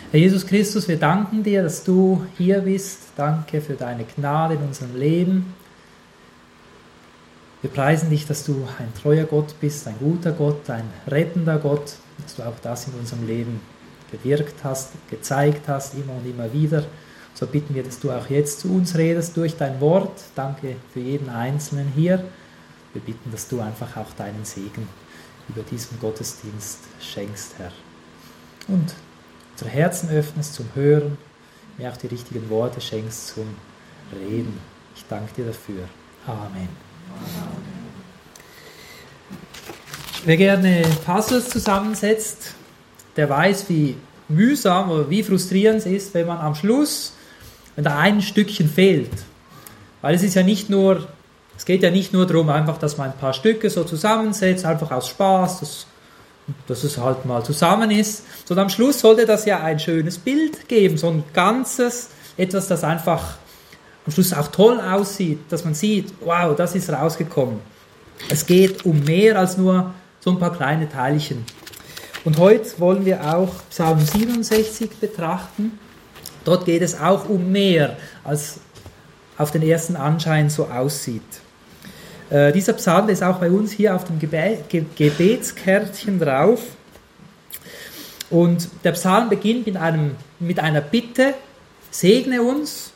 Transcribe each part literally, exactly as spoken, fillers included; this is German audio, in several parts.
Herr Jesus Christus, wir danken dir, dass du hier bist. Danke für deine Gnade in unserem Leben. Wir preisen dich, dass du ein treuer Gott bist, ein guter Gott, ein rettender Gott, dass du auch das in unserem Leben gewirkt hast, gezeigt hast, immer und immer wieder. So bitten wir, dass du auch jetzt zu uns redest durch dein Wort. Danke für jeden Einzelnen hier. Wir bitten, dass du einfach auch deinen Segen über diesen Gottesdienst schenkst, Herr. Und unsere Herzen öffnest zum Hören, mir auch die richtigen Worte schenkst zum Reden. Ich danke dir dafür. Amen. Wer gerne Puzzles zusammensetzt, der weiß, wie mühsam oder wie frustrierend es ist, wenn man am Schluss, wenn da ein Stückchen fehlt. Weil es ist ja nicht nur, es geht ja nicht nur darum, einfach, dass man ein paar Stücke so zusammensetzt, einfach aus Spaß, dass, dass es halt mal zusammen ist, sondern am Schluss sollte das ja ein schönes Bild geben, so ein ganzes, etwas, das einfach am Schluss auch toll aussieht, dass man sieht, wow, das ist rausgekommen. Es geht um mehr als nur so ein paar kleine Teilchen. Und heute wollen wir auch Psalm siebenundsechzig betrachten. Dort geht es auch um mehr, als auf den ersten Anschein so aussieht. Äh, dieser Psalm ist auch bei uns hier auf dem Gebe- Ge- Gebetskärtchen drauf. Und der Psalm beginnt mit, einem, mit einer Bitte, segne uns.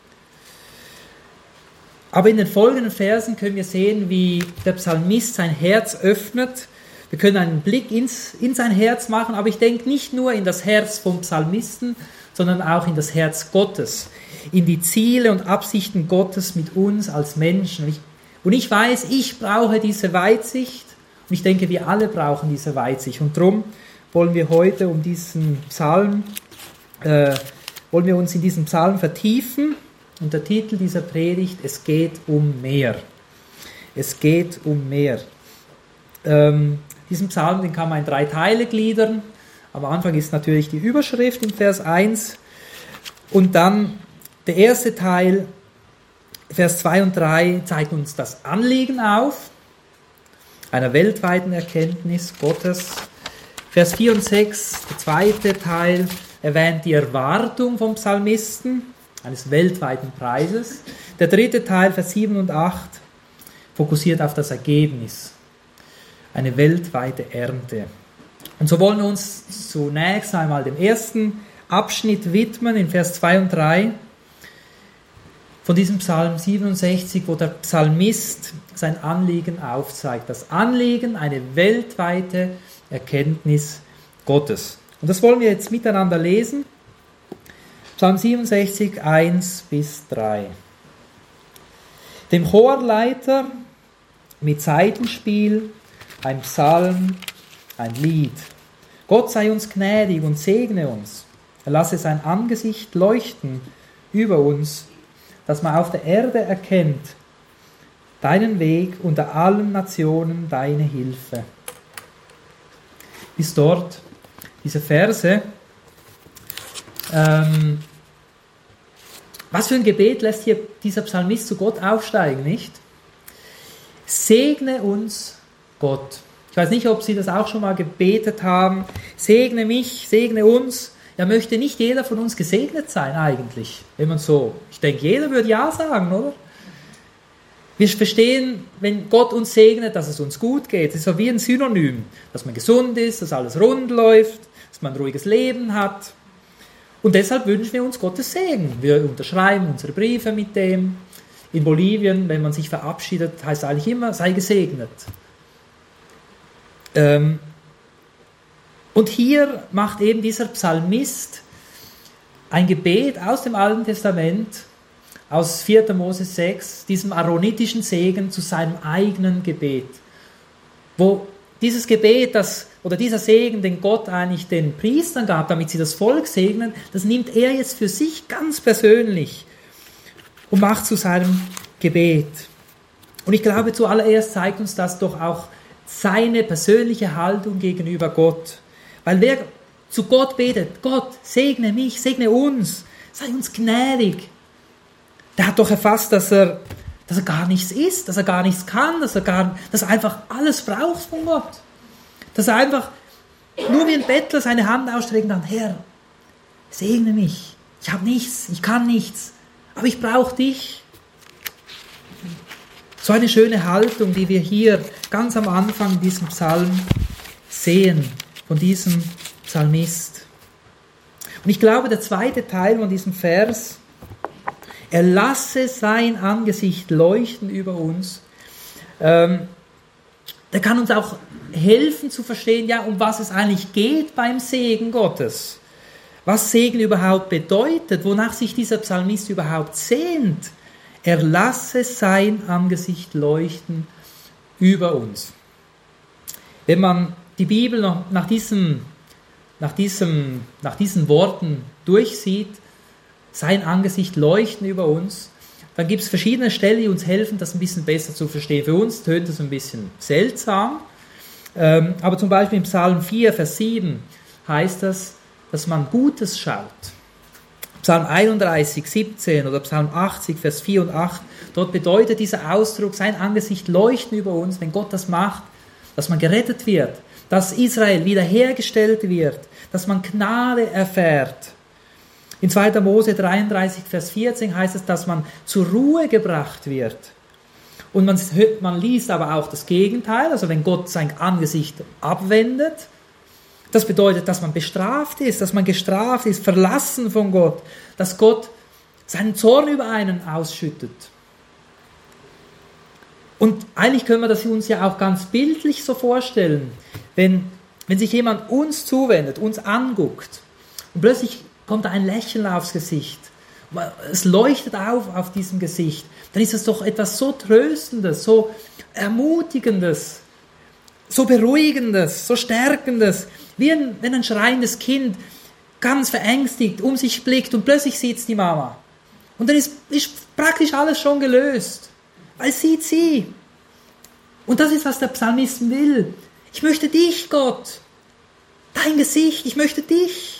Aber in den folgenden Versen können wir sehen, wie der Psalmist sein Herz öffnet. Wir können einen Blick ins, in sein Herz machen, aber ich denke nicht nur in das Herz vom Psalmisten, sondern auch in das Herz Gottes, in die Ziele und Absichten Gottes mit uns als Menschen. Und ich, und ich weiß, ich brauche diese Weitsicht und ich denke, wir alle brauchen diese Weitsicht. Und darum wollen wir heute um diesen Psalm, äh, wollen wir uns in diesen Psalm vertiefen. Und der Titel dieser Predigt, es geht um mehr. Es geht um mehr. Ähm, diesen Psalm, den kann man in drei Teile gliedern. Am Anfang ist natürlich die Überschrift in Vers eins. Und dann der erste Teil, Vers zwei und drei, zeigt uns das Anliegen auf, einer weltweiten Erkenntnis Gottes. Vers vier und sechs, der zweite Teil, erwähnt die Erwartung vom Psalmisten, eines weltweiten Preises. Der dritte Teil, Vers sieben und acht, fokussiert auf das Ergebnis, eine weltweite Ernte. Und so wollen wir uns zunächst einmal dem ersten Abschnitt widmen, in Vers zwei und drei, von diesem Psalm siebenundsechzig, wo der Psalmist sein Anliegen aufzeigt. Das Anliegen, eine weltweite Erkenntnis Gottes. Und das wollen wir jetzt miteinander lesen. Psalm siebenundsechzig, eins bis drei. Dem Chorleiter mit Saitenspiel, ein Psalm, ein Lied. Gott sei uns gnädig und segne uns. Er lasse sein Angesicht leuchten über uns, dass man auf der Erde erkennt deinen Weg unter allen Nationen, deine Hilfe. Bis dort diese Verse. Ähm, was für ein Gebet lässt hier dieser Psalmist zu Gott aufsteigen, nicht? Segne uns, Gott. Ich weiß nicht, ob Sie das auch schon mal gebetet haben. Segne mich, segne uns. Ja, möchte nicht jeder von uns gesegnet sein eigentlich, wenn man so, ich denke, jeder würde ja sagen, oder? Wir verstehen, wenn Gott uns segnet, dass es uns gut geht. Das ist so wie ein Synonym, dass man gesund ist, dass alles rund läuft, dass man ein ruhiges Leben hat. Und deshalb wünschen wir uns Gottes Segen. Wir unterschreiben unsere Briefe mit dem. In Bolivien, wenn man sich verabschiedet, heißt es eigentlich immer, sei gesegnet. Ähm, und hier macht eben dieser Psalmist ein Gebet aus dem Alten Testament, aus vierter Mose sechs, diesem aaronitischen Segen zu seinem eigenen Gebet. Wo dieses Gebet, das, oder dieser Segen, den Gott eigentlich den Priestern gab, damit sie das Volk segnen, das nimmt er jetzt für sich ganz persönlich und macht zu seinem Gebet. Und ich glaube, zuallererst zeigt uns das doch auch seine persönliche Haltung gegenüber Gott. Weil wer zu Gott betet, Gott, segne mich, segne uns, sei uns gnädig, der hat doch erfasst, dass er, dass er gar nichts ist, dass er gar nichts kann, dass er, gar, dass er einfach alles braucht von Gott. Dass er einfach nur wie ein Bettler seine Hand ausstrecken kann, Herr, segne mich. Ich habe nichts, ich kann nichts, aber ich brauche dich. So eine schöne Haltung, die wir hier ganz am Anfang in diesem Psalm sehen, von diesem Psalmist. Und ich glaube, der zweite Teil von diesem Vers, er lasse sein Angesicht leuchten über uns, ähm, der kann uns auch helfen zu verstehen, ja, um was es eigentlich geht beim Segen Gottes. Was Segen überhaupt bedeutet, wonach sich dieser Psalmist überhaupt sehnt. Er lasse sein Angesicht leuchten über uns. Wenn man die Bibel noch nach, diesem, nach, diesem, nach diesen Worten durchsieht, sein Angesicht leuchten über uns, dann gibt es verschiedene Stellen, die uns helfen, das ein bisschen besser zu verstehen. Für uns tönt das ein bisschen seltsam, ähm, aber zum Beispiel im Psalm vier, Vers sieben heißt das, dass man Gutes schaut. Psalm einunddreißig, siebzehn oder Psalm achtzig, Vers vier und acht, dort bedeutet dieser Ausdruck, sein Angesicht leuchten über uns, wenn Gott das macht, dass man gerettet wird, dass Israel wiederhergestellt wird, dass man Gnade erfährt. In zweiter Mose dreiunddreißig, Vers vierzehn heißt es, dass man zur Ruhe gebracht wird. Und man, man liest aber auch das Gegenteil, also wenn Gott sein Angesicht abwendet, das bedeutet, dass man bestraft ist, dass man gestraft ist, verlassen von Gott, dass Gott seinen Zorn über einen ausschüttet. Und eigentlich können wir das uns ja auch ganz bildlich so vorstellen, wenn, wenn sich jemand uns zuwendet, uns anguckt und plötzlich kommt ein Lächeln aufs Gesicht, es leuchtet auf auf diesem Gesicht, dann ist es doch etwas so Tröstendes, so Ermutigendes, so Beruhigendes, so Stärkendes, wie ein, wenn ein schreiendes Kind ganz verängstigt um sich blickt und plötzlich sieht es die Mama. Und dann ist, ist praktisch alles schon gelöst, weil sieht sie. Und das ist, was der Psalmist will. Ich möchte dich, Gott, dein Gesicht, ich möchte dich.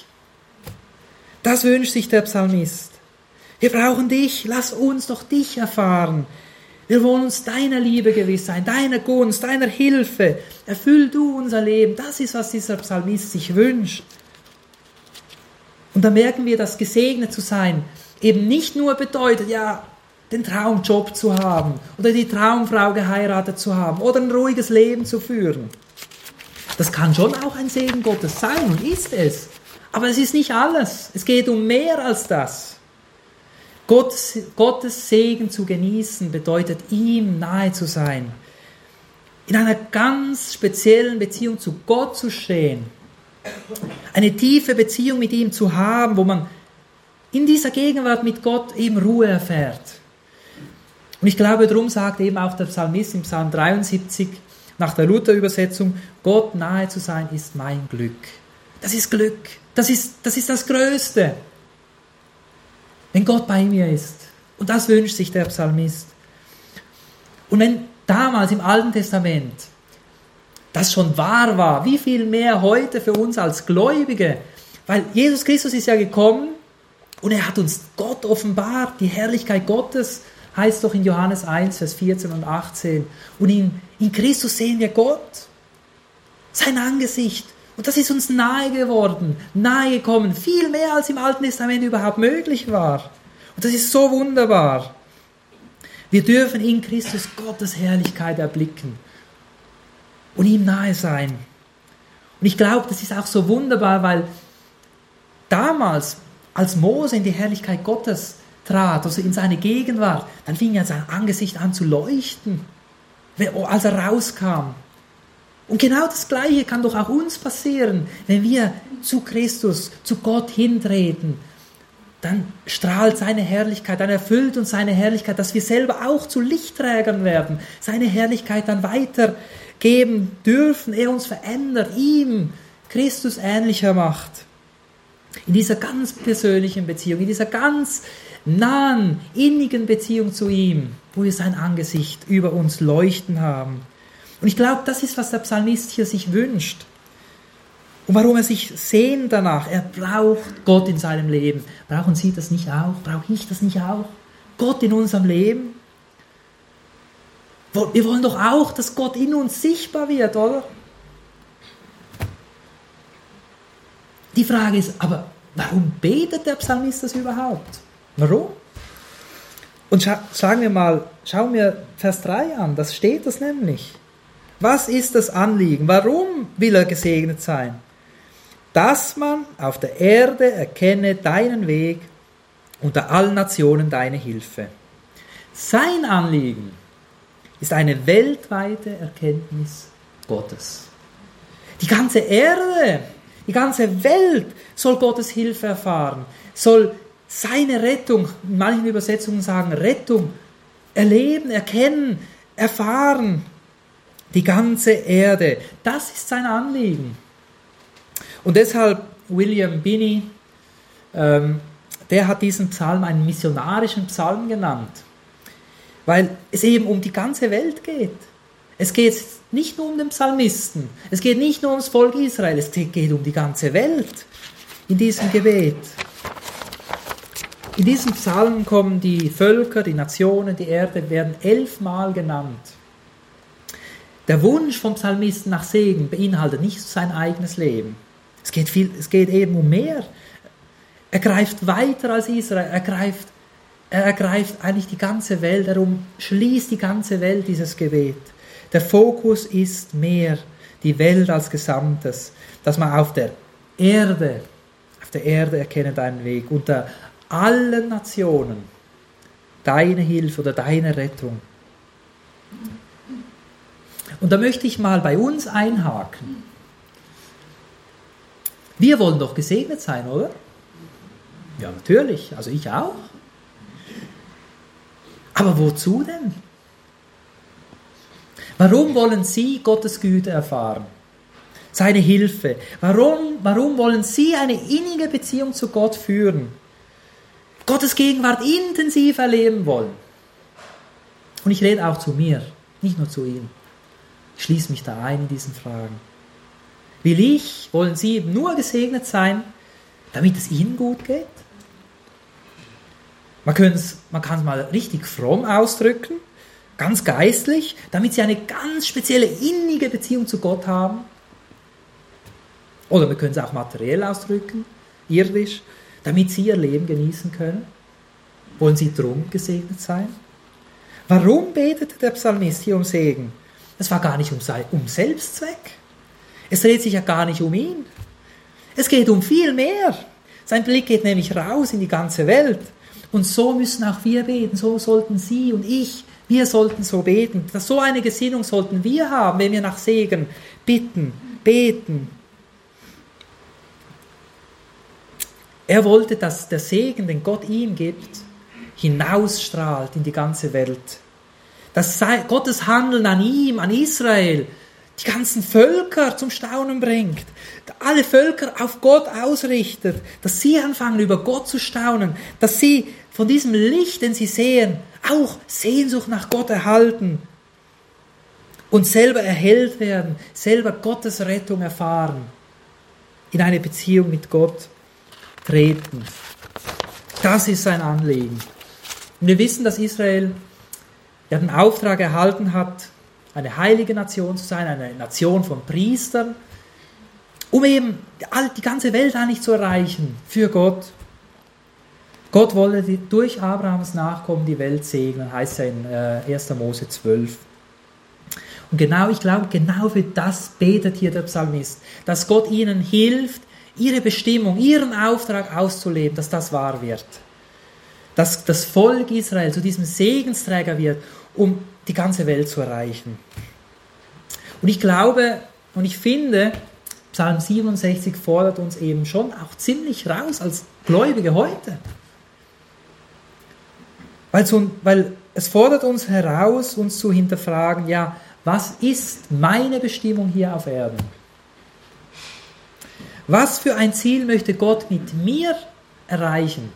Das wünscht sich der Psalmist. Wir brauchen dich, lass uns doch dich erfahren. Wir wollen uns deiner Liebe gewiss sein, deiner Gunst, deiner Hilfe. Erfüll du unser Leben. Das ist, was dieser Psalmist sich wünscht. Und da merken wir, dass gesegnet zu sein eben nicht nur bedeutet, ja, den Traumjob zu haben oder die Traumfrau geheiratet zu haben oder ein ruhiges Leben zu führen. Das kann schon auch ein Segen Gottes sein und ist es. Aber es ist nicht alles. Es geht um mehr als das. Gottes, Gottes Segen zu genießen bedeutet, ihm nahe zu sein. In einer ganz speziellen Beziehung zu Gott zu stehen. Eine tiefe Beziehung mit ihm zu haben, wo man in dieser Gegenwart mit Gott eben Ruhe erfährt. Und ich glaube, darum sagt eben auch der Psalmist im Psalm dreiundsiebzig nach der Luther-Übersetzung, Gott nahe zu sein ist mein Glück. Das ist Glück. Das ist, das ist das Größte. Wenn Gott bei mir ist. Und das wünscht sich der Psalmist. Und wenn damals im Alten Testament das schon wahr war, wie viel mehr heute für uns als Gläubige. Weil Jesus Christus ist ja gekommen und er hat uns Gott offenbart. Die Herrlichkeit Gottes heißt doch in Johannes eins, Vers vierzehn und achtzehn. Und in, in Christus sehen wir Gott. Sein Angesicht. Und das ist uns nahe geworden, nahe gekommen, viel mehr als im Alten Testament überhaupt möglich war. Und das ist so wunderbar. Wir dürfen in Christus Gottes Herrlichkeit erblicken und ihm nahe sein. Und ich glaube, das ist auch so wunderbar, weil damals, als Mose in die Herrlichkeit Gottes trat, also in seine Gegenwart, dann fing ja sein Angesicht an zu leuchten, als er rauskam. Und genau das Gleiche kann doch auch uns passieren, wenn wir zu Christus, zu Gott hintreten. Dann strahlt seine Herrlichkeit, dann erfüllt uns seine Herrlichkeit, dass wir selber auch zu Lichtträgern werden, seine Herrlichkeit dann weitergeben dürfen, er uns verändert, ihm Christus ähnlicher macht. In dieser ganz persönlichen Beziehung, in dieser ganz nahen, innigen Beziehung zu ihm, wo wir sein Angesicht über uns leuchten haben. Und ich glaube, das ist, was der Psalmist hier sich wünscht. Und warum er sich sehnt danach. Er braucht Gott in seinem Leben. Brauchen Sie das nicht auch? Brauche ich das nicht auch? Gott in unserem Leben? Wir wollen doch auch, dass Gott in uns sichtbar wird, oder? Die Frage ist, aber warum betet der Psalmist das überhaupt? Warum? Und scha- sagen wir mal, schauen wir Vers drei an, da steht das nämlich. Was ist das Anliegen? Warum will er gesegnet sein? Dass man auf der Erde erkenne deinen Weg, unter allen Nationen deine Hilfe. Sein Anliegen ist eine weltweite Erkenntnis Gottes. Die ganze Erde, die ganze Welt soll Gottes Hilfe erfahren, soll seine Rettung, in manchen Übersetzungen sagen Rettung, erleben, erkennen, erfahren. Die ganze Erde, das ist sein Anliegen. Und deshalb William Binney, ähm, der hat diesen Psalm einen missionarischen Psalm genannt, weil es eben um die ganze Welt geht. Es geht nicht nur um den Psalmisten, es geht nicht nur ums Volk Israel, es geht um die ganze Welt in diesem Gebet. In diesem Psalm kommen die Völker, die Nationen, die Erde, werden elfmal genannt. Der Wunsch vom Psalmisten nach Segen beinhaltet nicht sein eigenes Leben. Es geht, viel, es geht eben um mehr. Er greift weiter als Israel, er greift, er ergreift eigentlich die ganze Welt, er umschließt die ganze Welt, dieses Gebet. Der Fokus ist mehr, die Welt als Gesamtes, dass man auf der Erde, auf der Erde erkenne deinen Weg, unter allen Nationen deine Hilfe oder deine Rettung. Und da möchte ich mal bei uns einhaken. Wir wollen doch gesegnet sein, oder? Ja, natürlich, also ich auch. Aber wozu denn? Warum wollen Sie Gottes Güte erfahren? Seine Hilfe? Warum, warum wollen Sie eine innige Beziehung zu Gott führen? Gottes Gegenwart intensiv erleben wollen? Und ich rede auch zu mir, nicht nur zu ihm. Ich schließe mich da ein in diesen Fragen. Will ich, wollen Sie nur gesegnet sein, damit es Ihnen gut geht? Man, man kann es mal richtig fromm ausdrücken, ganz geistlich, damit Sie eine ganz spezielle innige Beziehung zu Gott haben. Oder wir können es auch materiell ausdrücken, irdisch, damit Sie Ihr Leben genießen können. Wollen Sie drum gesegnet sein? Warum betete der Psalmist hier um Segen? Es war gar nicht um, um Selbstzweck. Es dreht sich ja gar nicht um ihn. Es geht um viel mehr. Sein Blick geht nämlich raus in die ganze Welt. Und so müssen auch wir beten. So sollten Sie und ich, wir sollten so beten. So eine Gesinnung sollten wir haben, wenn wir nach Segen bitten, beten. Er wollte, dass der Segen, den Gott ihm gibt, hinausstrahlt in die ganze Welt. Dass Gottes Handeln an ihm, an Israel, die ganzen Völker zum Staunen bringt, alle Völker auf Gott ausrichtet, dass sie anfangen, über Gott zu staunen, dass sie von diesem Licht, den sie sehen, auch Sehnsucht nach Gott erhalten und selber erhellt werden, selber Gottes Rettung erfahren, in eine Beziehung mit Gott treten. Das ist sein Anliegen. Und wir wissen, dass Israel ja den Auftrag erhalten hat, eine heilige Nation zu sein, eine Nation von Priestern, um eben die ganze Welt eigentlich zu erreichen für Gott. Gott wolle durch Abrahams Nachkommen die Welt segnen, heißt ja in erster Mose zwölf. Und genau, ich glaube, genau für das betet hier der Psalmist, dass Gott ihnen hilft, ihre Bestimmung, ihren Auftrag auszuleben, dass das wahr wird. Dass das Volk Israel zu diesem Segensträger wird, um die ganze Welt zu erreichen. Und ich glaube und ich finde, Psalm siebenundsechzig fordert uns eben schon auch ziemlich raus als Gläubige heute. Weil, so, weil es fordert uns heraus, uns zu hinterfragen, ja, was ist meine Bestimmung hier auf Erden? Was für ein Ziel möchte Gott mit mir erreichen?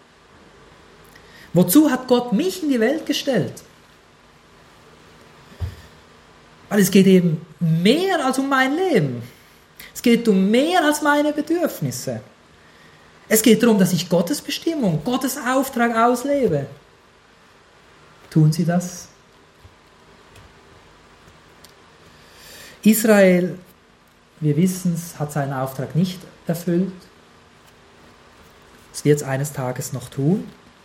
Wozu hat Gott mich in die Welt gestellt? Weil es geht eben mehr als um mein Leben. Es geht um mehr als meine Bedürfnisse. Es geht darum, dass ich Gottes Bestimmung, Gottes Auftrag auslebe. Tun Sie das? Israel, wir wissen es, hat seinen Auftrag nicht erfüllt. Das wird es eines Tages noch tun.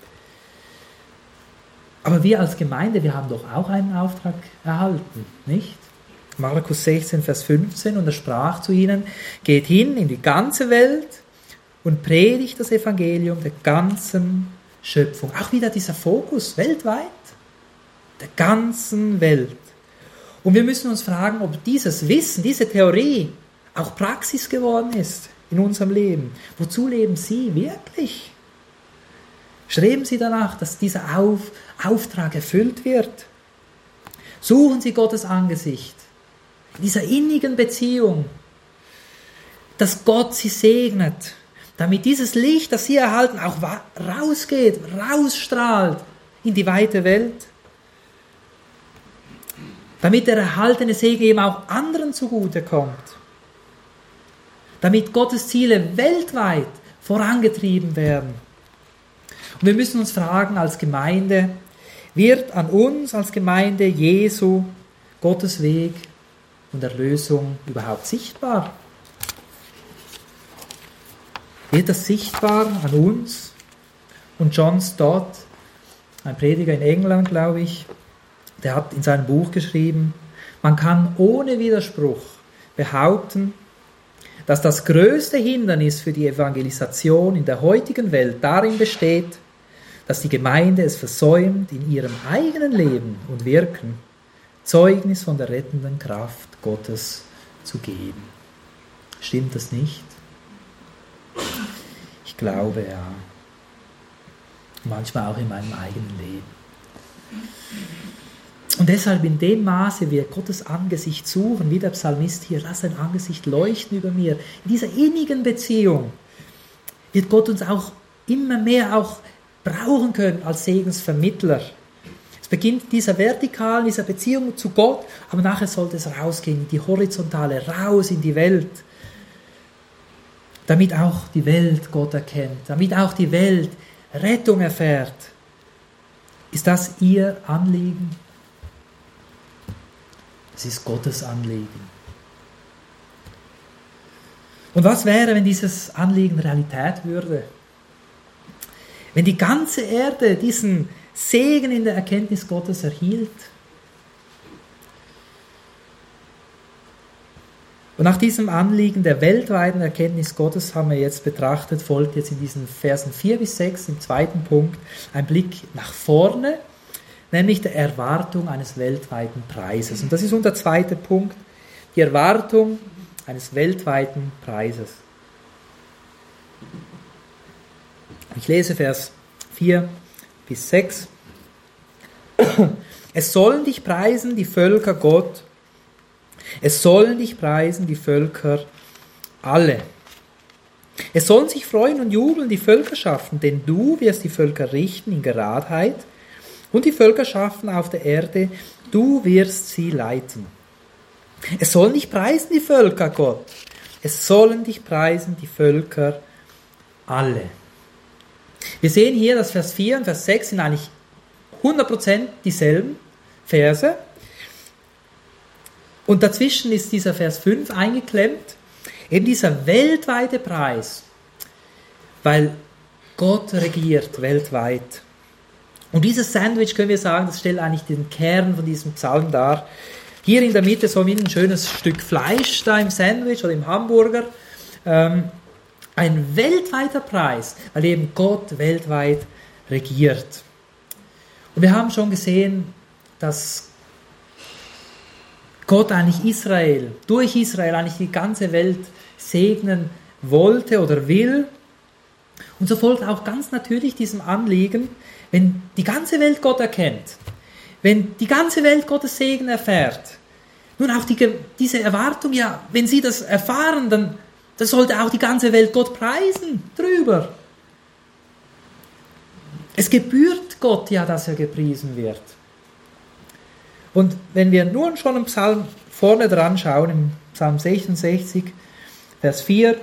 Aber wir als Gemeinde, wir haben doch auch einen Auftrag erhalten, nicht? Markus sechzehn, Vers fünfzehn, und er sprach zu ihnen, geht hin in die ganze Welt und predigt das Evangelium der ganzen Schöpfung. Auch wieder dieser Fokus, weltweit, der ganzen Welt. Und wir müssen uns fragen, ob dieses Wissen, diese Theorie auch Praxis geworden ist in unserem Leben. Wozu leben Sie wirklich? Streben Sie danach, dass dieser Auf, Auftrag erfüllt wird. Suchen Sie Gottes Angesicht. In dieser innigen Beziehung, dass Gott Sie segnet, damit dieses Licht, das Sie erhalten, auch rausgeht, rausstrahlt in die weite Welt. Damit der erhaltene Segen eben auch anderen zugutekommt. Damit Gottes Ziele weltweit vorangetrieben werden. Und wir müssen uns fragen als Gemeinde, wird an uns als Gemeinde Jesu Gottes Weg und Erlösung überhaupt sichtbar? Wird das sichtbar an uns? Und John Stott, ein Prediger in England, glaube ich, der hat in seinem Buch geschrieben, man kann ohne Widerspruch behaupten, dass das größte Hindernis für die Evangelisation in der heutigen Welt darin besteht, dass die Gemeinde es versäumt, in ihrem eigenen Leben und Wirken Zeugnis von der rettenden Kraft Gottes zu geben. Stimmt das nicht? Ich glaube, ja. Manchmal auch in meinem eigenen Leben. Und deshalb in dem Maße wir Gottes Angesicht suchen, wie der Psalmist hier, lass dein Angesicht leuchten über mir. In dieser innigen Beziehung wird Gott uns auch immer mehr auch brauchen können als Segensvermittler. Es beginnt dieser vertikalen, dieser Beziehung zu Gott, aber nachher sollte es rausgehen, in die horizontale, raus in die Welt. Damit auch die Welt Gott erkennt, damit auch die Welt Rettung erfährt. Ist das Ihr Anliegen? Es ist Gottes Anliegen. Und was wäre, wenn dieses Anliegen Realität würde? Wenn die ganze Erde diesen Segen in der Erkenntnis Gottes erhielt? Und nach diesem Anliegen der weltweiten Erkenntnis Gottes haben wir jetzt betrachtet, folgt jetzt in diesen Versen vier bis sechs, im zweiten Punkt, ein Blick nach vorne, nämlich der Erwartung eines weltweiten Preises. Und das ist unser zweiter Punkt, die Erwartung eines weltweiten Preises. Ich lese Vers vier bis sechs. Es sollen dich preisen die Völker Gott, es sollen dich preisen die Völker alle. Es sollen sich freuen und jubeln die Völkerschaften, denn du wirst die Völker richten in Geradheit und die Völkerschaften auf der Erde, du wirst sie leiten. Es sollen dich preisen die Völker Gott, es sollen dich preisen die Völker alle. Wir sehen hier, dass Vers vier und Vers sechs sind eigentlich hundert Prozent dieselben Verse. Und dazwischen ist dieser Vers fünf eingeklemmt, eben dieser weltweite Preis, weil Gott regiert weltweit. Und dieses Sandwich, können wir sagen, das stellt eigentlich den Kern von diesem Psalm dar. Hier in der Mitte so wie ein schönes Stück Fleisch da im Sandwich oder im Hamburger. Ähm, ein weltweiter Preis, weil eben Gott weltweit regiert. Und wir haben schon gesehen, dass Gott eigentlich Israel, durch Israel eigentlich die ganze Welt segnen wollte oder will. Und so folgt auch ganz natürlich diesem Anliegen, wenn die ganze Welt Gott erkennt, wenn die ganze Welt Gottes Segen erfährt, nun auch die, diese Erwartung, ja, wenn sie das erfahren, dann, dann sollte auch die ganze Welt Gott preisen drüber. Es gebührt Gott ja, dass er gepriesen wird. Und wenn wir nun schon im Psalm vorne dran schauen, im Psalm sechsundsechzig, Vers vier,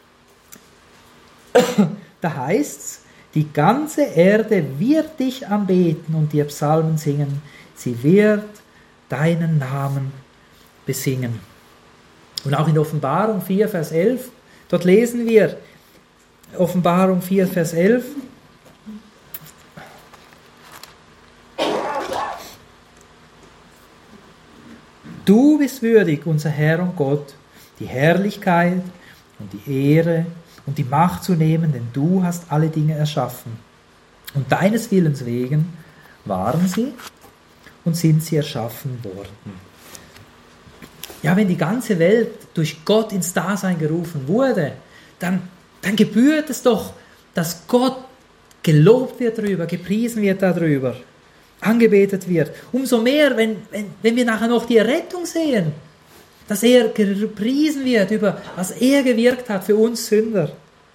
da heißt es, die ganze Erde wird dich anbeten und dir Psalmen singen, sie wird deinen Namen besingen. Und auch in Offenbarung vier, Vers elf, dort lesen wir, Offenbarung vier, Vers elf. Du bist würdig, unser Herr und Gott, die Herrlichkeit und die Ehre und die Macht zu nehmen, denn du hast alle Dinge erschaffen. Und deines Willens wegen waren sie und sind sie erschaffen worden. Ja, wenn die ganze Welt durch Gott ins Dasein gerufen wurde, dann, dann gebührt es doch, dass Gott gelobt wird darüber, gepriesen wird darüber, angebetet wird. Umso mehr, wenn, wenn, wenn wir nachher noch die Errettung sehen, dass er gepriesen wird über, was er gewirkt hat für uns Sünder.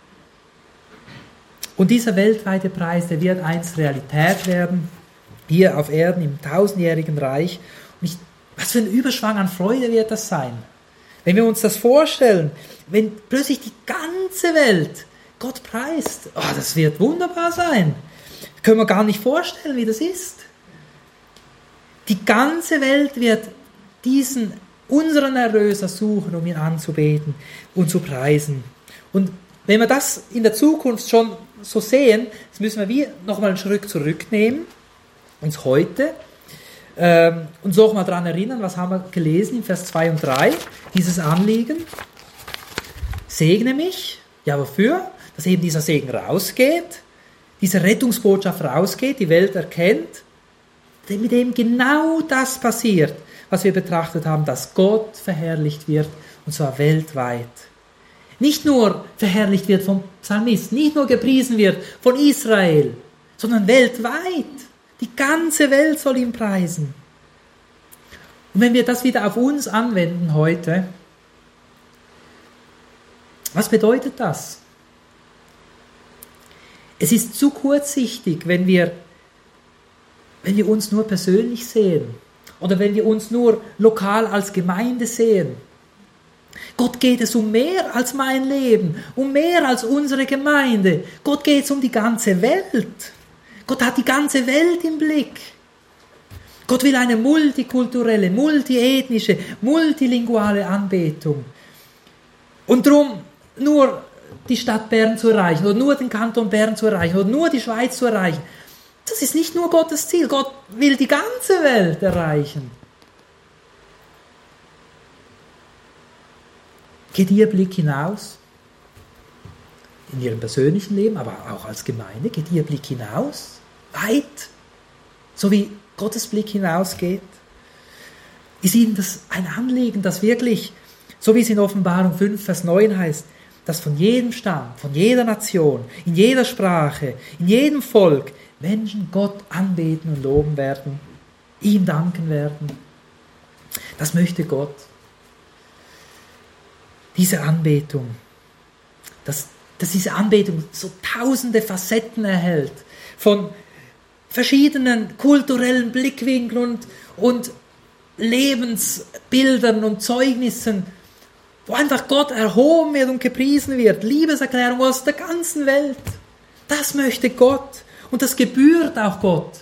Und dieser weltweite Preis, der wird einst Realität werden, hier auf Erden im tausendjährigen Reich. Und ich, was für ein Überschwang an Freude wird das sein? Wenn wir uns das vorstellen, wenn plötzlich die ganze Welt Gott preist, oh, das wird wunderbar sein. Das können wir gar nicht vorstellen, wie das ist. Die ganze Welt wird diesen, unseren Erlöser suchen, um ihn anzubeten und zu preisen. Und wenn wir das in der Zukunft schon so sehen, jetzt müssen wir wie nochmal einen Schritt zurücknehmen, uns heute, ähm, uns noch mal daran erinnern, was haben wir gelesen in Vers zwei und drei, dieses Anliegen. Segne mich, ja wofür? Dass eben dieser Segen rausgeht, diese Rettungsbotschaft rausgeht, die Welt erkennt, mit dem genau das passiert, was wir betrachtet haben, dass Gott verherrlicht wird, und zwar weltweit. Nicht nur verherrlicht wird vom Psalmisten, nicht nur gepriesen wird von Israel, sondern weltweit. Die ganze Welt soll ihn preisen. Und wenn wir das wieder auf uns anwenden heute, was bedeutet das? Es ist zu kurzsichtig, wenn wir wenn wir uns nur persönlich sehen oder wenn wir uns nur lokal als Gemeinde sehen. Gott geht es um mehr als mein Leben, um mehr als unsere Gemeinde. Gott geht es um die ganze Welt. Gott hat die ganze Welt im Blick. Gott will eine multikulturelle, multiethnische, multilinguale Anbetung. Und darum nur die Stadt Bern zu erreichen oder nur den Kanton Bern zu erreichen oder nur die Schweiz zu erreichen, das ist nicht nur Gottes Ziel. Gott will die ganze Welt erreichen. Geht Ihr Blick hinaus? In Ihrem persönlichen Leben, aber auch als Gemeinde, geht Ihr Blick hinaus? Weit? So wie Gottes Blick hinausgeht? Ist Ihnen das ein Anliegen, dass wirklich, so wie es in Offenbarung fünf, Vers neun heißt, dass von jedem Stamm, von jeder Nation, in jeder Sprache, in jedem Volk Menschen Gott anbeten und loben werden, ihm danken werden. Das möchte Gott. Diese Anbetung, dass, dass diese Anbetung so tausende Facetten erhält, von verschiedenen kulturellen Blickwinkeln und, und Lebensbildern und Zeugnissen, wo einfach Gott erhoben wird und gepriesen wird, Liebeserklärung aus der ganzen Welt. Das möchte Gott. Und das gebührt auch Gott.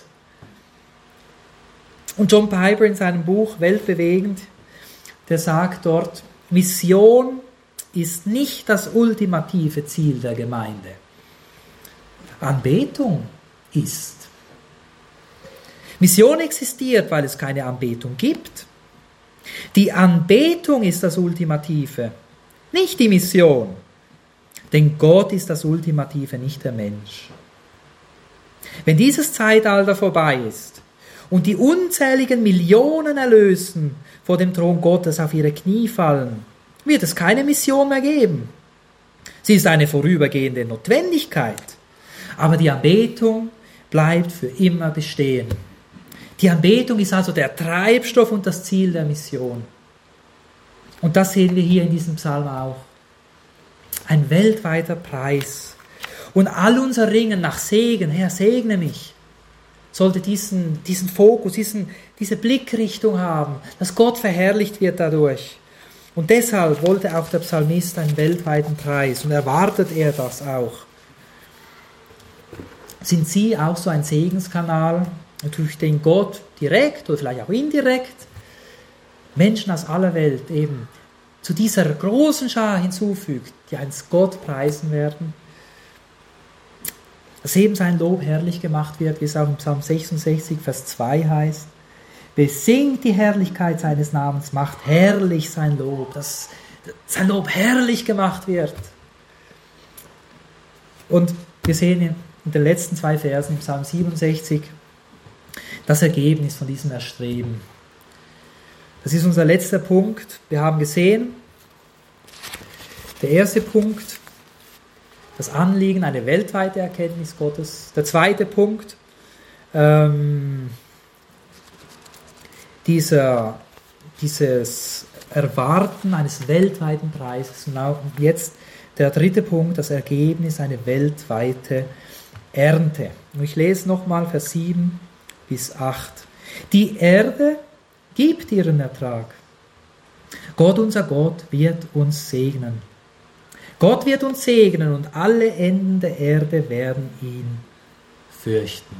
Und John Piper in seinem Buch Weltbewegend, der sagt dort, Mission ist nicht das ultimative Ziel der Gemeinde. Anbetung ist. Mission existiert, weil es keine Anbetung gibt. Die Anbetung ist das Ultimative, nicht die Mission. Denn Gott ist das Ultimative, nicht der Mensch. Wenn dieses Zeitalter vorbei ist und die unzähligen Millionen Erlösen vor dem Thron Gottes auf ihre Knie fallen, wird es keine Mission mehr geben. Sie ist eine vorübergehende Notwendigkeit, aber die Anbetung bleibt für immer bestehen. Die Anbetung ist also der Treibstoff und das Ziel der Mission. Und das sehen wir hier in diesem Psalm auch. Ein weltweiter Preis. Und all unser Ringen nach Segen, Herr, segne mich, sollte diesen, diesen Fokus, diesen, diese Blickrichtung haben, dass Gott verherrlicht wird dadurch. Und deshalb wollte auch der Psalmist einen weltweiten Preis und erwartet er das auch. Sind Sie auch so ein Segenskanal, durch den Gott direkt oder vielleicht auch indirekt Menschen aus aller Welt eben zu dieser großen Schar hinzufügt, die einst Gott preisen werden? dass eben sein Lob herrlich gemacht wird, wie es auch im Psalm sechsundsechzig, Vers zwei heißt. Besingt die Herrlichkeit seines Namens, macht herrlich sein Lob, dass sein Lob herrlich gemacht wird. Und wir sehen in den letzten zwei Versen im Psalm siebenundsechzig das Ergebnis von diesem Erstreben. Das ist unser letzter Punkt. Wir haben gesehen, der erste Punkt, das Anliegen, eine weltweite Erkenntnis Gottes. Der zweite Punkt, ähm, dieser, dieses Erwarten eines weltweiten Preises. Und auch jetzt der dritte Punkt, das Ergebnis, eine weltweite Ernte. Und ich lese nochmal Vers sieben bis acht. Die Erde gibt ihren Ertrag. Gott, unser Gott, wird uns segnen. Gott wird uns segnen und alle Enden der Erde werden ihn fürchten.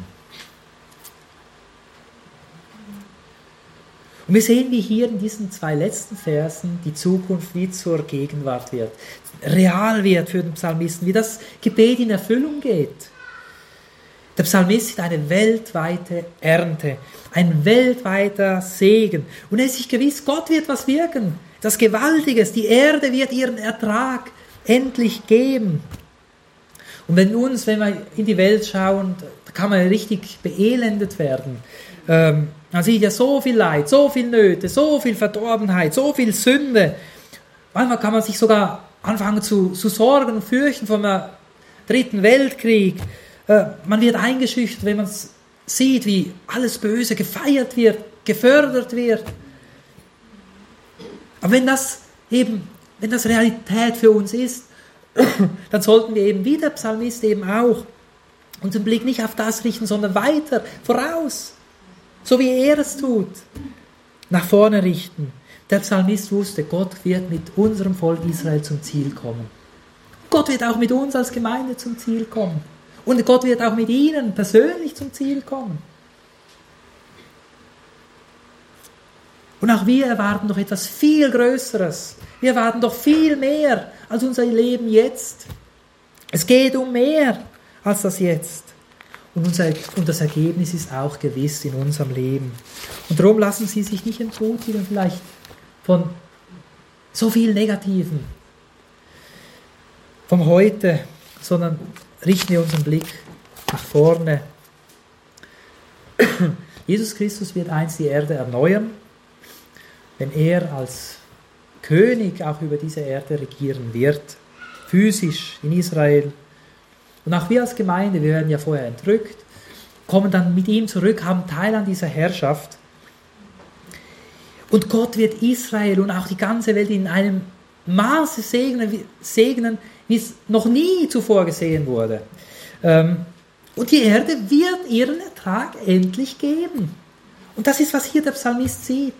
Und wir sehen, wie hier in diesen zwei letzten Versen die Zukunft wie zur Gegenwart wird, real wird für den Psalmisten, wie das Gebet in Erfüllung geht. Der Psalmist sieht eine weltweite Ernte, ein weltweiter Segen. Und er ist sich gewiss, Gott wird was wirken, das Gewaltiges, die Erde wird ihren Ertrag endlich geben. Und wenn uns, wenn wir in die Welt schauen, da kann man richtig beelendet werden. Ähm, man sieht ja so viel Leid, so viel Nöte, so viel Verdorbenheit, so viel Sünde. Manchmal kann man sich sogar anfangen zu, zu sorgen und fürchten vor einem dritten Weltkrieg. Äh, man wird eingeschüchtert, wenn man sieht, wie alles Böse gefeiert wird, gefördert wird. Aber wenn das eben Wenn das Realität für uns ist, dann sollten wir eben wie der Psalmist eben auch unseren Blick nicht auf das richten, sondern weiter, voraus, so wie er es tut, nach vorne richten. Der Psalmist wusste, Gott wird mit unserem Volk Israel zum Ziel kommen. Gott wird auch mit uns als Gemeinde zum Ziel kommen. Und Gott wird auch mit ihnen persönlich zum Ziel kommen. Und auch wir erwarten doch etwas viel Größeres. Wir erwarten doch viel mehr als unser Leben jetzt. Es geht um mehr als das Jetzt. Und, unser, und das Ergebnis ist auch gewiss in unserem Leben. Und darum lassen Sie sich nicht entmutigen vielleicht von so viel Negativen, vom Heute, sondern richten wir unseren Blick nach vorne. Jesus Christus wird einst die Erde erneuern, wenn er als König auch über diese Erde regieren wird, physisch in Israel. Und auch wir als Gemeinde, wir werden ja vorher entrückt, kommen dann mit ihm zurück, haben Teil an dieser Herrschaft. Und Gott wird Israel und auch die ganze Welt in einem Maße segnen, segnen wie es noch nie zuvor gesehen wurde. Und die Erde wird ihren Ertrag endlich geben. Und das ist, was hier der Psalmist sieht.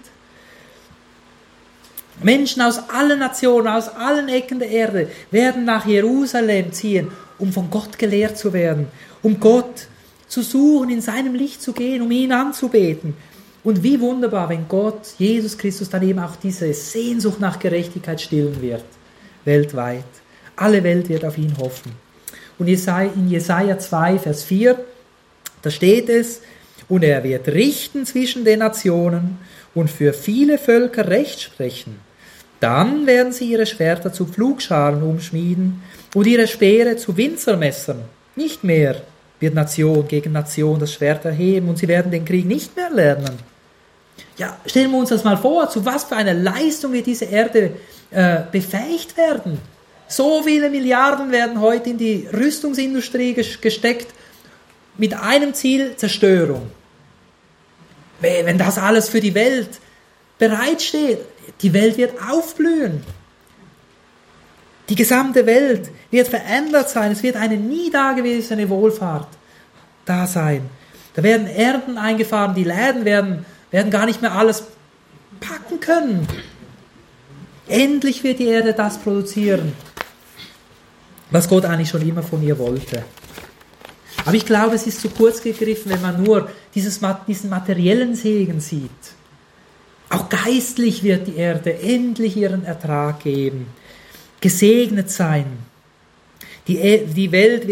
Menschen aus allen Nationen, aus allen Ecken der Erde werden nach Jerusalem ziehen, um von Gott gelehrt zu werden, um Gott zu suchen, in seinem Licht zu gehen, um ihn anzubeten. Und wie wunderbar, wenn Gott, Jesus Christus, dann eben auch diese Sehnsucht nach Gerechtigkeit stillen wird, weltweit. Alle Welt wird auf ihn hoffen. Und in Jesaja zwei, Vers vier, da steht es, und er wird richten zwischen den Nationen und für viele Völker Recht sprechen. Dann werden sie ihre Schwerter zu Pflugscharen umschmieden und ihre Speere zu Winzermessern. Nicht mehr wird Nation gegen Nation das Schwert erheben und sie werden den Krieg nicht mehr lernen. Ja, stellen wir uns das mal vor, zu was für einer Leistung wird diese Erde äh, befähigt werden. So viele Milliarden werden heute in die Rüstungsindustrie gesteckt, mit einem Ziel: Zerstörung. Wenn das alles für die Welt bereitsteht, die Welt wird aufblühen. Die gesamte Welt wird verändert sein. Es wird eine nie dagewesene Wohlfahrt da sein. Da werden Ernten eingefahren, die Läden werden, werden gar nicht mehr alles packen können. Endlich wird die Erde das produzieren, was Gott eigentlich schon immer von ihr wollte. Aber ich glaube, es ist zu kurz gegriffen, wenn man nur dieses, diesen materiellen Segen sieht. Auch geistlich wird die Erde endlich ihren Ertrag geben, gesegnet sein. Die, die Welt wird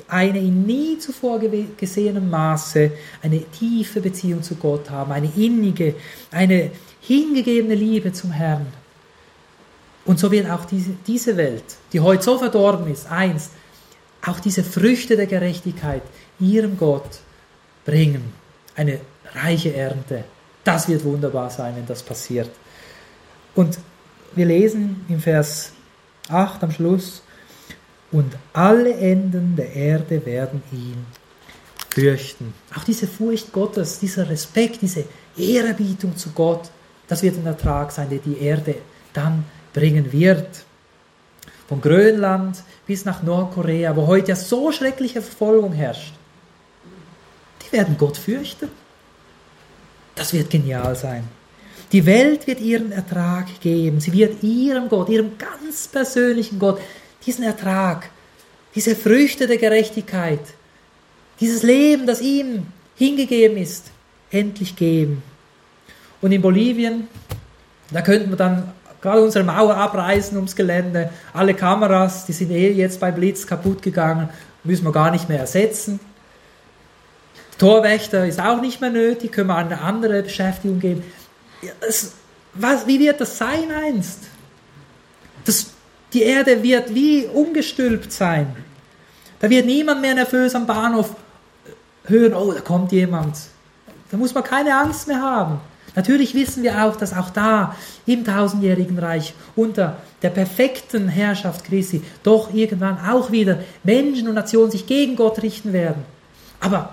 eine in nie zuvor gesehenem Maße eine tiefe Beziehung zu Gott haben, eine innige, eine hingegebene Liebe zum Herrn. Und so wird auch diese, diese Welt, die heute so verdorben ist, einst auch diese Früchte der Gerechtigkeit ihrem Gott bringen. Eine reiche Ernte. Das wird wunderbar sein, wenn das passiert. Und wir lesen im Vers acht am Schluss: Und alle Enden der Erde werden ihn fürchten. Auch diese Furcht Gottes, dieser Respekt, diese Ehrerbietung zu Gott, das wird ein Ertrag sein, der die Erde dann bringen wird. Von Grönland bis nach Nordkorea, wo heute ja so schreckliche Verfolgung herrscht. Die werden Gott fürchten. Das wird genial sein. Die Welt wird ihren Ertrag geben. Sie wird ihrem Gott, ihrem ganz persönlichen Gott, diesen Ertrag, diese Früchte der Gerechtigkeit, dieses Leben, das ihm hingegeben ist, endlich geben. Und in Bolivien, da könnten wir dann gerade unsere Mauer abreißen ums Gelände. Alle Kameras, die sind eh jetzt bei Blitz kaputt gegangen, müssen wir gar nicht mehr ersetzen. Torwächter ist auch nicht mehr nötig, können wir eine andere Beschäftigung geben. Das, was, wie wird das sein einst? Das, die Erde wird wie umgestülpt sein. Da wird niemand mehr nervös am Bahnhof hören, oh, da kommt jemand. Da muss man keine Angst mehr haben. Natürlich wissen wir auch, dass auch da im tausendjährigen Reich unter der perfekten Herrschaft Christi doch irgendwann auch wieder Menschen und Nationen sich gegen Gott richten werden. Aber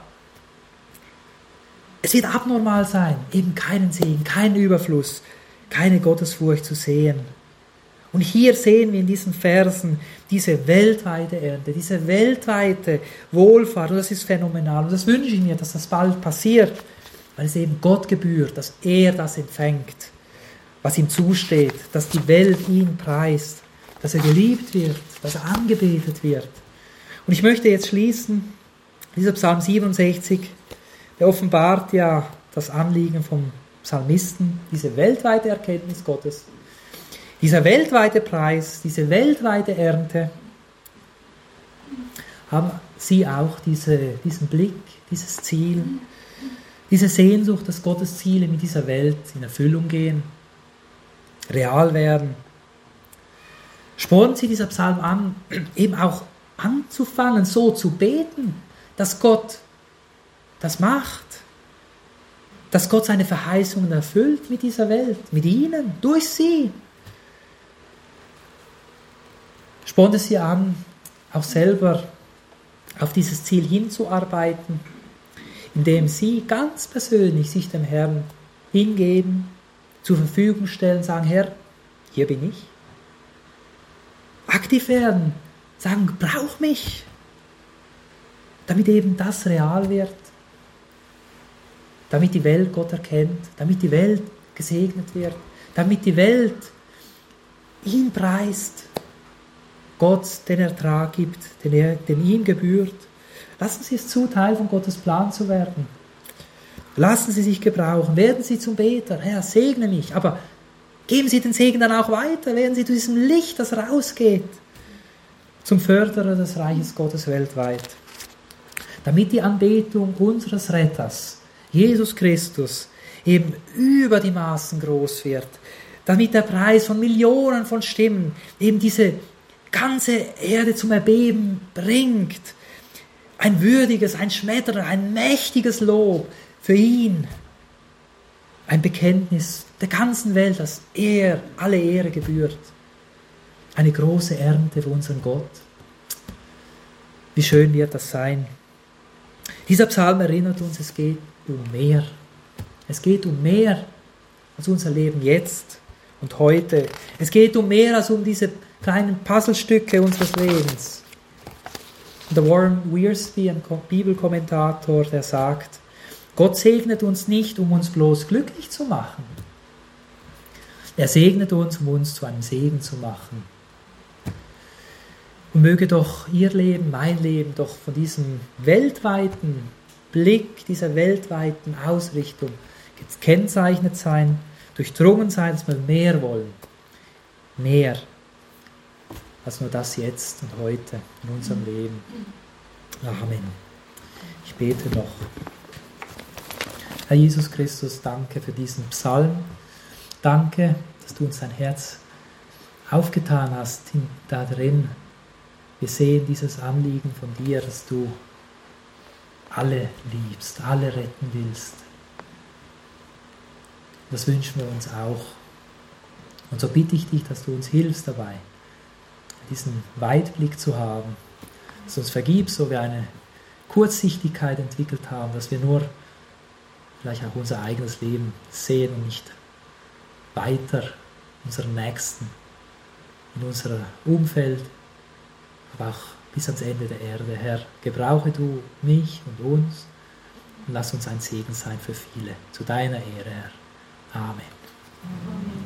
es wird abnormal sein, eben keinen Segen, keinen Überfluss, keine Gottesfurcht zu sehen. Und hier sehen wir in diesen Versen diese weltweite Ernte, diese weltweite Wohlfahrt. Und das ist phänomenal. Und das wünsche ich mir, dass das bald passiert, weil es eben Gott gebührt, dass er das empfängt, was ihm zusteht, dass die Welt ihn preist, dass er geliebt wird, dass er angebetet wird. Und ich möchte jetzt schließen, dieser Psalm siebenundsechzig, der offenbart ja das Anliegen vom Psalmisten, diese weltweite Erkenntnis Gottes, dieser weltweite Preis, diese weltweite Ernte, haben sie auch diese, diesen Blick, dieses Ziel, diese Sehnsucht, dass Gottes Ziele mit dieser Welt in Erfüllung gehen, real werden. Spornt sie dieser Psalm an, eben auch anzufangen, so zu beten, dass Gott das macht, dass Gott seine Verheißungen erfüllt mit dieser Welt, mit ihnen, durch sie. Spornt es sie an, auch selber auf dieses Ziel hinzuarbeiten, indem sie ganz persönlich sich dem Herrn hingeben, zur Verfügung stellen, sagen, Herr, hier bin ich. Aktiv werden, sagen, brauch mich, damit eben das real wird, damit die Welt Gott erkennt, damit die Welt gesegnet wird, damit die Welt ihn preist, Gott den Ertrag gibt, den, er, den ihm gebührt. Lassen Sie es zu, Teil von Gottes Plan zu werden. Lassen Sie sich gebrauchen, werden Sie zum Beter. Herr, segne mich, aber geben Sie den Segen dann auch weiter, werden Sie zu diesem Licht, das rausgeht, zum Förderer des Reiches Gottes weltweit. Damit die Anbetung unseres Retters, Jesus Christus, eben über die Maßen groß wird, damit der Preis von Millionen von Stimmen eben diese ganze Erde zum Erbeben bringt. Ein würdiges, ein Schmettern, ein mächtiges Lob für ihn. Ein Bekenntnis der ganzen Welt, dass er alle Ehre gebührt. Eine große Ernte für unseren Gott. Wie schön wird das sein. Dieser Psalm erinnert uns, es geht um mehr. Es geht um mehr als unser Leben jetzt und heute. Es geht um mehr als um diese kleinen Puzzlestücke unseres Lebens. Der Warren Wiersbe, ein Bibelkommentator, der sagt, Gott segnet uns nicht, um uns bloß glücklich zu machen. Er segnet uns, um uns zu einem Segen zu machen. Und möge doch Ihr Leben, mein Leben, doch von diesem weltweiten Blick, dieser weltweiten Ausrichtung gekennzeichnet sein, durchdrungen sein, dass wir mehr wollen. Mehr als nur das jetzt und heute in unserem Leben. Amen. Ich bete noch. Herr Jesus Christus, danke für diesen Psalm. Danke, dass du uns dein Herz aufgetan hast, da drin. Wir sehen dieses Anliegen von dir, dass du alle liebst, alle retten willst. Das wünschen wir uns auch. Und so bitte ich dich, dass du uns hilfst dabei, diesen Weitblick zu haben, dass du uns vergibst, wo wir eine Kurzsichtigkeit entwickelt haben, dass wir nur vielleicht auch unser eigenes Leben sehen und nicht weiter unseren Nächsten, in unserem Umfeld, aber auch bis ans Ende der Erde. Herr, gebrauche du mich und uns und lass uns ein Segen sein für viele. Zu deiner Ehre, Herr. Amen. Amen.